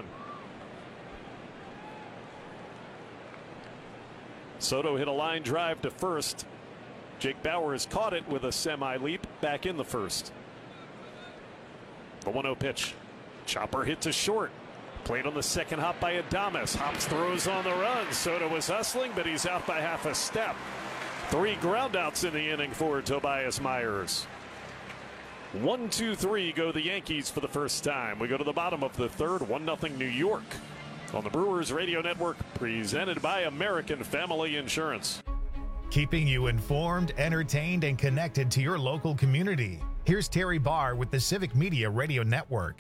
Soto hit a line drive to first. Jake Bauers caught it with a semi leap back in the first. The one oh pitch. Chopper hit to short. Played on the second hop by Adames. Hops throws on the run. Soto was hustling, but he's out by half a step. Three groundouts in the inning for Tobias Myers. One, two, three go the Yankees for the first time. We go to the bottom of the third. One nothing New York on the Brewers Radio Network, presented by American Family Insurance. Keeping you informed, entertained, and connected to your local community. Here's Terry Barr with the Civic Media Radio Network.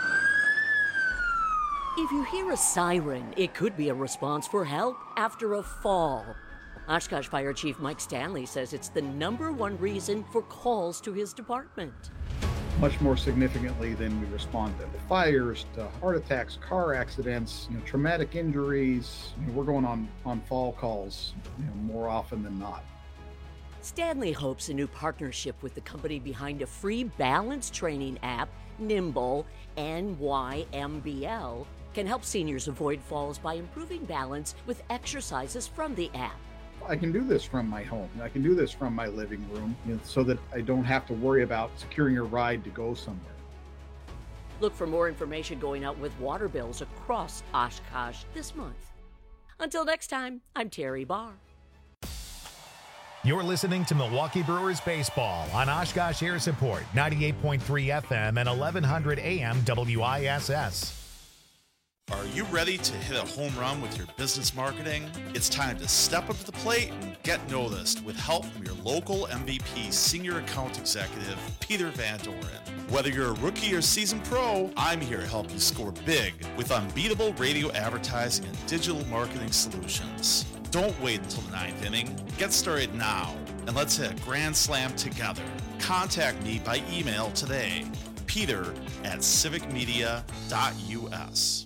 If you hear a siren, it could be a response for help after a fall. Oshkosh Fire Chief Mike Stanley says it's the number one reason for calls to his department. Much more significantly than we respond to fires, to heart attacks, car accidents, you know, traumatic injuries. You know, we're going on, on fall calls, you know, more often than not. Stanley hopes a new partnership with the company behind a free balance training app, Nimble, N Y M B L, can help seniors avoid falls by improving balance with exercises from the app. I can do this from my home. I can do this from my living room, you know, so that I don't have to worry about securing a ride to go somewhere. Look for more information going out with water bills across Oshkosh this month. Until next time, I'm Terry Barr. You're listening to Milwaukee Brewers baseball on Oshkosh Air Support, ninety-eight point three F M and eleven hundred A M W I S S. Are you ready to hit a home run with your business marketing? It's time to step up to the plate and get noticed with help from your local M V P Senior Account Executive, Peter Van Doren. Whether you're a rookie or seasoned pro, I'm here to help you score big with unbeatable radio advertising and digital marketing solutions. Don't wait until the ninth inning. Get started now, and let's hit a grand slam together. Contact me by email today, peter at civic media dot U S.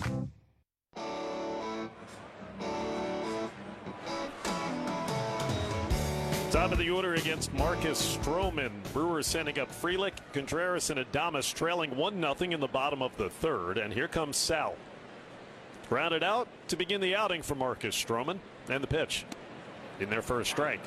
Top of the order against Marcus Stroman. Brewers sending up Frelick, Contreras, and Adames trailing one nothing in the bottom of the third. And here comes Sal. Grounded out to begin the outing for Marcus Stroman. And the pitch in their first strike.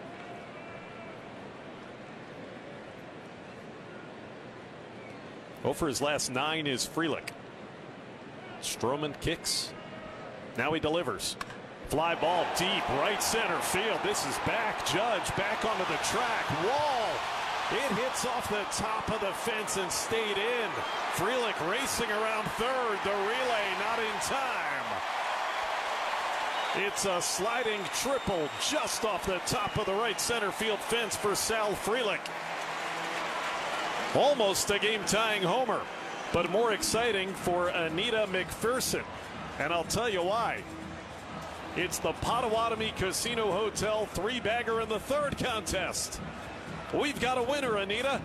Oh, for his last nine is Frelick. Stroman kicks. Now he delivers. Fly ball deep right center field. This is back. Judge back onto the track. Wall. It hits off the top of the fence and stayed in. Frelick racing around third. The relay not in time. It's a sliding triple just off the top of the right center field fence for Sal Frelick. Almost a game-tying homer, but more exciting for Anita McPherson. And I'll tell you why. It's the Potawatomi Casino Hotel three-bagger in the third contest. We've got a winner, Anita.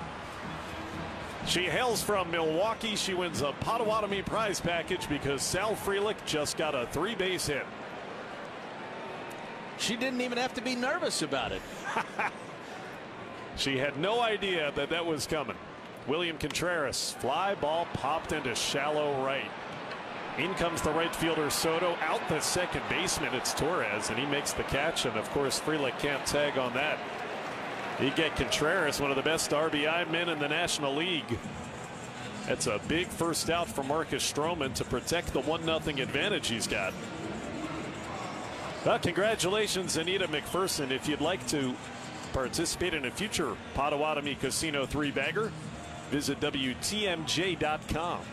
She hails from Milwaukee. She wins a Potawatomi prize package because Sal Frelick just got a three-base hit. She didn't even have to be nervous about it. She had no idea that that was coming. William Contreras, fly ball popped into shallow right. In comes the right fielder Soto. Out the second baseman, it's Torres, and he makes the catch. And of course, Frelick can't tag on that. You get Contreras, one of the best R B I men in the National League. That's a big first out for Marcus Stroman to protect the one nothing advantage he's got. Well, congratulations, Anita McPherson. If you'd like to participate in a future Potawatomi Casino three-bagger, visit W T M J dot com.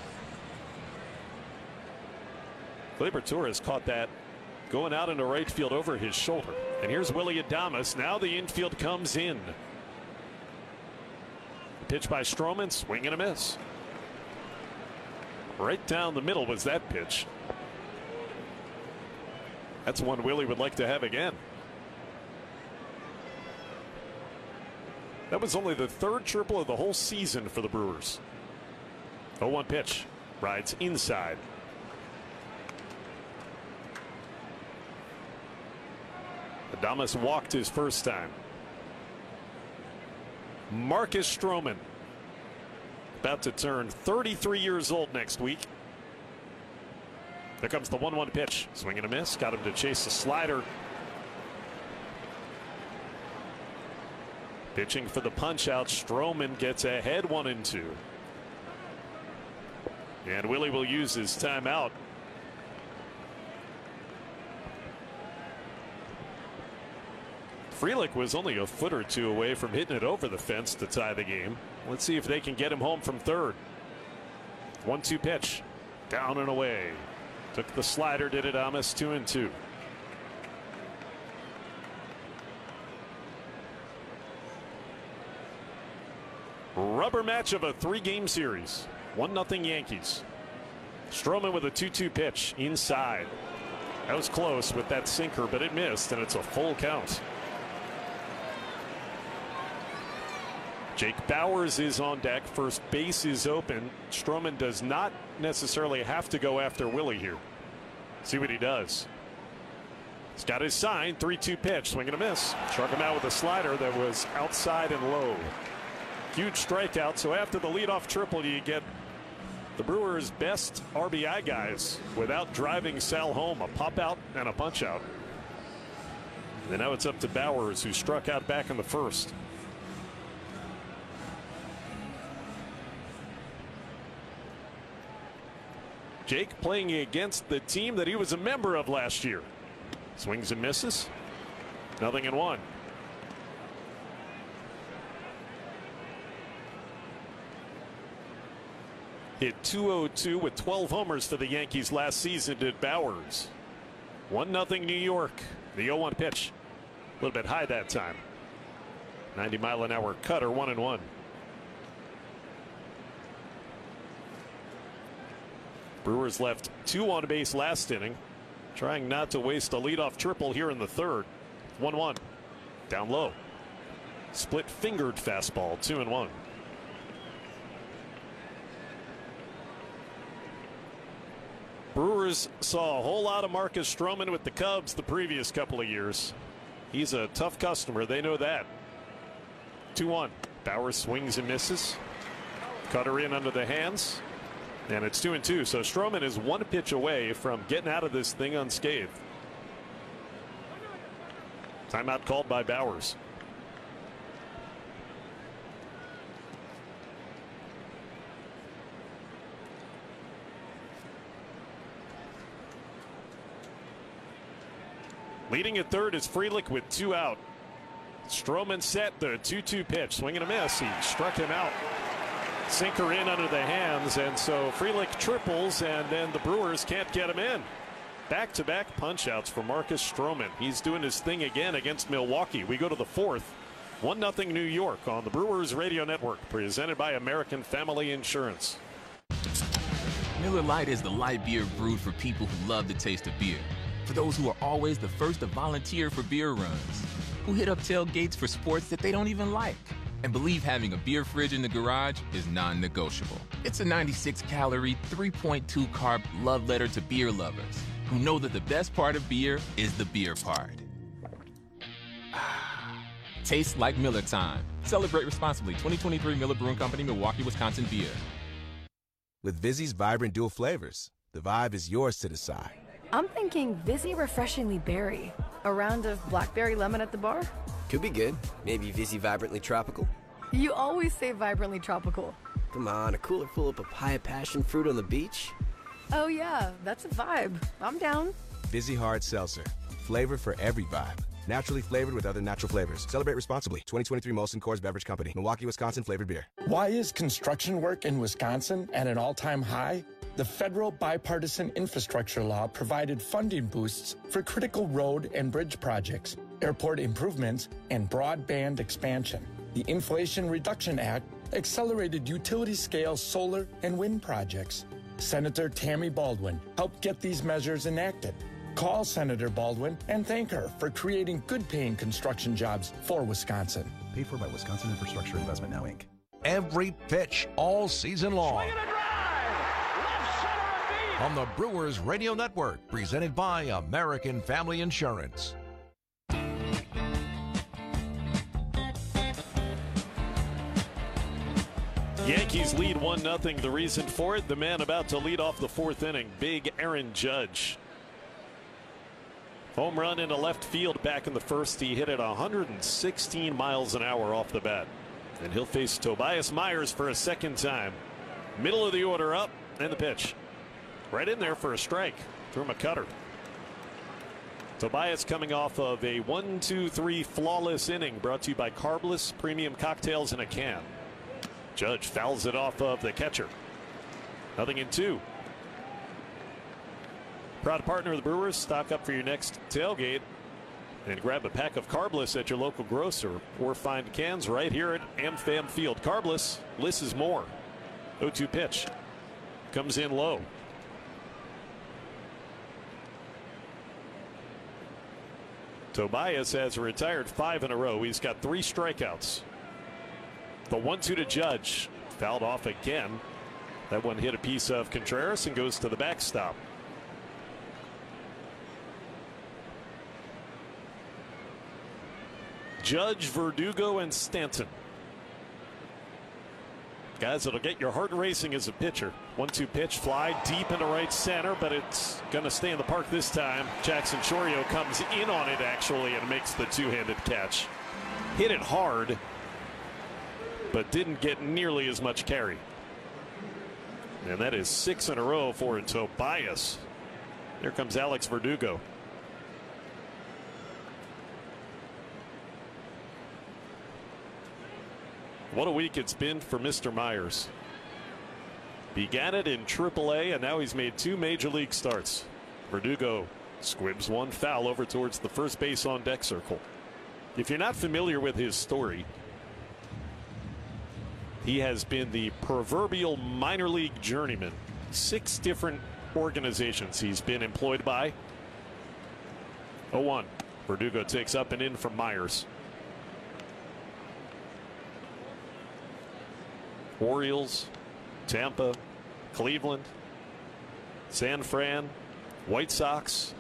Gleyber Torres caught that going out into right field over his shoulder. And here's Willy Adames. Now the infield comes in. Pitch by Stroman, swing and a miss. Right down the middle was that pitch. That's one Willie would like to have again. That was only the third triple of the whole season for the Brewers. oh one pitch. Rides inside. Adames walked his first time. Marcus Stroman, about to turn thirty-three years old next week. There comes the one one pitch. Swing and a miss. Got him to chase the slider. Pitching for the punch out. Stroman gets ahead one and two. And Willie will use his timeout. Frelick was only a foot or two away from hitting it over the fence to tie the game. Let's see if they can get him home from third. one two pitch. Down and away. Took the slider, did Adames, two and two. Rubber match of a three-game series. one nothing Yankees. Stroman with a two two pitch inside. That was close with that sinker, but it missed, and it's a full count. Jake Bauers is on deck. First base is open. Stroman does not necessarily have to go after Willie here. See what he does. He's got his sign. three two pitch. Swing and a miss. Struck him out with a slider that was outside and low. Huge strikeout. So after the leadoff triple, you get the Brewers' best R B I guys without driving Sal home. A pop out and a punch out. And now it's up to Bauers, who struck out back in the first. Jake playing against the team that he was a member of last year. Swings and misses. Nothing in one. Hit two oh two with twelve homers for the Yankees last season, did Bauers. one nothing New York. The oh one pitch. A little bit high that time. ninety mile an hour cutter, one and one. Brewers left two on base last inning, trying not to waste a leadoff triple here in the third. one one. Down low. Split fingered fastball, two and one. Brewers saw a whole lot of Marcus Stroman with the Cubs the previous couple of years. He's a tough customer, they know that. two one. Bauers swings and misses. Cutter in under the hands. And it's two and two. So Stroman is one pitch away from getting out of this thing unscathed. Timeout called by Bauers. Leading at third is Frelick with two out. Stroman set the two two pitch. Swing and a miss. He struck him out. Sinker in under the hands, and so Frelick triples, and then the Brewers can't get him in. Back-to-back punch-outs for Marcus Stroman. He's doing his thing again against Milwaukee. We go to the fourth. one nothing New York on the Brewers Radio Network, presented by American Family Insurance. Miller Lite is the light beer brewed for people who love the taste of beer. For those who are always the first to volunteer for beer runs. Who hit up tailgates for sports that they don't even like. And believe having a beer fridge in the garage is non-negotiable. It's a ninety-six calorie, three point two carb love letter to beer lovers who know that the best part of beer is the beer part. Tastes like Miller time. Celebrate responsibly. twenty twenty-three Miller Brewing Company, Milwaukee, Wisconsin beer. With Vizzy's vibrant dual flavors, The vibe is yours to decide. I'm thinking Vizzy Refreshingly Berry. A round of blackberry lemon at the bar? Could be good. Maybe Vizzy Vibrantly Tropical. You always say vibrantly tropical. Come on, a cooler full of papaya passion fruit on the beach? Oh yeah, that's a vibe. I'm down. Vizzy Hard Seltzer. Flavor for every vibe. Naturally flavored with other natural flavors. Celebrate responsibly. twenty twenty-three Molson Coors Beverage Company. Milwaukee, Wisconsin flavored beer. Why is construction work in Wisconsin at an all-time high? The federal bipartisan infrastructure law provided funding boosts for critical road and bridge projects, airport improvements, and broadband expansion. The Inflation Reduction Act accelerated utility-scale solar and wind projects. Senator Tammy Baldwin helped get these measures enacted. Call Senator Baldwin and thank her for creating good-paying construction jobs for Wisconsin. Paid for by Wisconsin Infrastructure Investment Now, Incorporated. Every pitch all season long. On the Brewers Radio Network, presented by American Family Insurance. Yankees lead one nothing. The reason for it, the man about to lead off the fourth inning, big Aaron Judge. Home run into left field back in the first. He hit it one hundred sixteen miles an hour off the bat. And he'll face Tobias Myers for a second time. Middle of the order up, and the pitch. Right in there for a strike. Threw him a cutter. Tobias coming off of a one two three flawless inning brought to you by Carbless Premium Cocktails in a Can. Judge fouls it off of the catcher. Nothing in two. Proud partner of the Brewers. Stock up for your next tailgate and grab a pack of Carbless at your local grocer or find cans right here at AmFam Field. Carbless, less is more. oh two pitch. Comes in low. Tobias has retired five in a row. He's got three strikeouts. The one two to Judge. Fouled off again. That one hit a piece of Contreras and goes to the backstop. Judge, Verdugo, and Stanton. Guys, it'll get your heart racing as a pitcher. one two pitch, fly deep into right center, but it's going to stay in the park this time. Jackson Chourio comes in on it, actually, and makes the two-handed catch. Hit it hard, but didn't get nearly as much carry. And that is six in a row for Tobias. Here comes Alex Verdugo. What a week it's been for Mister Myers. Began it in triple A, and now he's made two major league starts. Verdugo squibs one foul over towards the first base on deck circle. If you're not familiar with his story, he has been the proverbial minor league journeyman. Six different organizations he's been employed by. oh one. Verdugo takes up and in from Myers. Orioles, Tampa, Cleveland, San Fran, White Sox.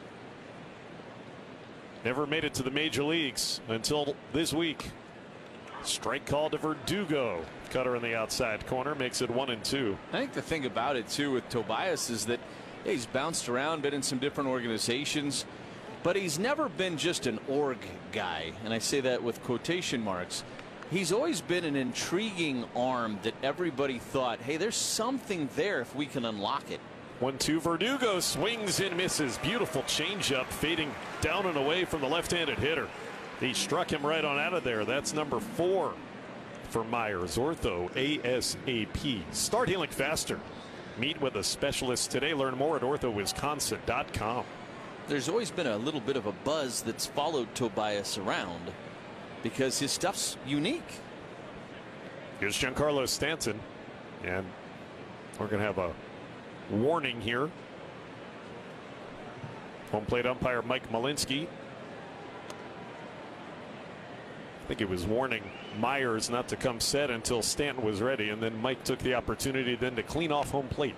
Never made it to the major leagues until this week. Strike call to Verdugo. Cutter in the outside corner makes it one and two. I think the thing about it too with Tobias is that yeah, he's bounced around, been in some different organizations, but he's never been just an org guy, and I say that with quotation marks. He's always been an intriguing arm that everybody thought, hey, there's something there if we can unlock it. one two. Verdugo swings and misses. Beautiful changeup fading down and away from the left-handed hitter. He struck him right on out of there. That's number four for Myers. Ortho ASAP. Start healing faster. Meet with a specialist today. Learn more at ortho wisconsin dot com. There's always been a little bit of a buzz that's followed Tobias around because his stuff's unique. Here's Giancarlo Stanton, and we're going to have a warning here. Home plate umpire Mike Malinsky. I think he was warning Myers not to come set until Stanton was ready, and then Mike took the opportunity then to clean off home plate.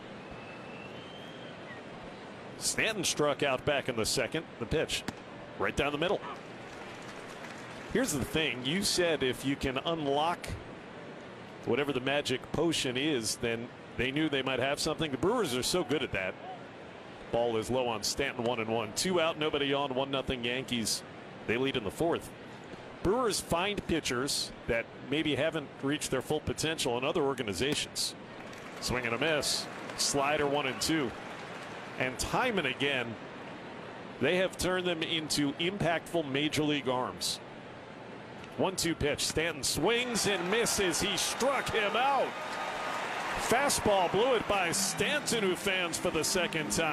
Stanton struck out back in the second. The pitch right down the middle. Here's the thing. You said if you can unlock whatever the magic potion is, then they knew they might have something. The Brewers are so good at that. Ball is low on Stanton, one and one. Two out, nobody on, one nothing Yankees. They lead in the fourth. Brewers find pitchers that maybe haven't reached their full potential in other organizations. Swing and a miss. Slider one and two. And time and again, they have turned them into impactful major league arms. one two pitch. Stanton swings and misses. He struck him out. Fastball blew it by Stanton, who fans for the second time.